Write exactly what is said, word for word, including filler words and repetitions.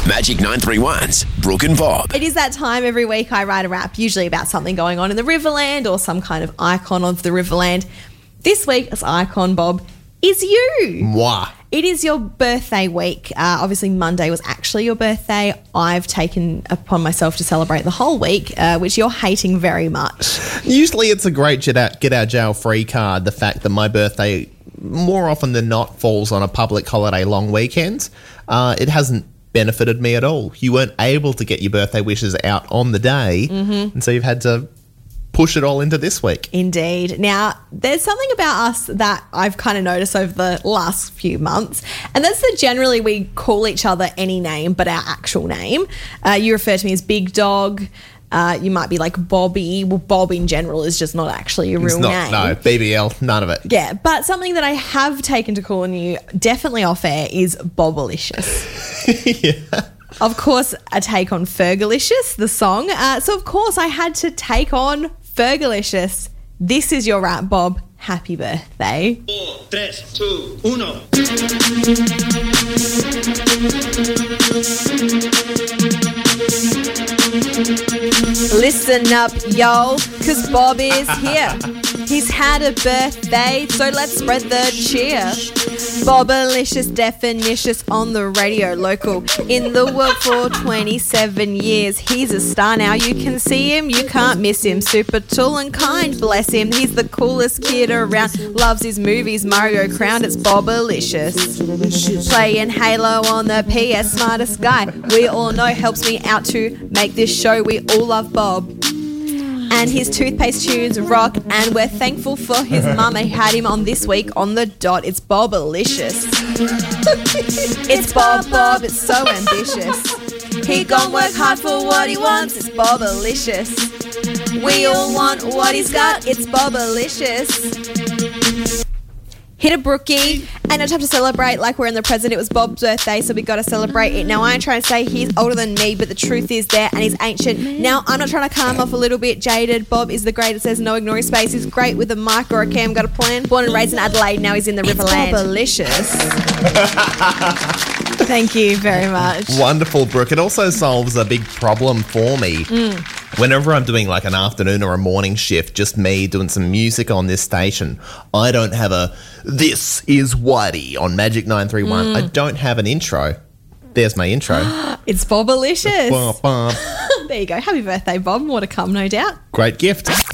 Magic nine three one's Brooke and Bob. It is that time every week I write a rap, usually about something going on in the Riverland or some kind of icon of the Riverland. This week's icon, Bob, is you. Moi. It is your birthday week. Uh, obviously, Monday was actually your birthday. I've taken upon myself to celebrate the whole week, uh, which you're hating very much. Usually it's a great get out, get out jail free card, the fact that my birthday more often than not falls on a public holiday long weekend. Uh, it hasn't benefited me at all. You weren't able to get your birthday wishes out on the day, mm-hmm. and so you've had to push it all into this week. Indeed. Now, there's something about us that I've kind of noticed over the last few months, and that's that generally we call each other any name but our actual name. Uh, you refer to me as Big Dog. Uh, you might be like Bobby. Well, Bob in general is just not actually a real It's not, name. No, B B L, none of it. Yeah, but something that I have taken to calling you definitely off air is Bobalicious. Yeah. Of course, a take on Fergalicious, the song. Uh, so, of course, I had to take on Fergalicious. This is your rap, Bob. Happy birthday. Four, tres, two, uno. Listen up, y'all, because Bob is here. He's had a birthday, so let's spread the cheer. Bobalicious, definitious on the radio, local in the world for twenty-seven years. He's a star now, you can see him, you can't miss him. Super tall and kind, bless him. He's the coolest kid around, loves his movies, Mario Crowned, it's Bobalicious. Playing Halo on the P S, smartest guy. We all know helps me out to make this show. We all love Bob. And his toothpaste tunes rock, and we're thankful for his mum who had him on this week on the dot. It's Bobalicious. It's Bob Bob, it's so ambitious. He gon' work hard for what he wants, it's Bobalicious. We all want what he's got, it's Bobalicious. Hit a brookie, and no time to celebrate like we're in the present. It was Bob's birthday, so we got to celebrate it. Now, I ain't trying to say he's older than me, but the truth is there, and he's ancient. Now, I'm not trying to come off a little bit jaded. Bob is the greatest, there's no ignoring space. He's great with a mic or a cam, got a plan. Born and raised in Adelaide, now he's in the Riverland. Bobalicious. Thank you very much. Wonderful, Brooke. It also solves a big problem for me. Mm. Whenever I'm doing like an afternoon or a morning shift, just me doing some music on this station, I don't have a "This is Whitey" on Magic nine three one. Mm. I don't have an intro. There's my intro. It's Bobalicious. Bah, bah. There you go. Happy birthday, Bob. More to come, no doubt. Great gift.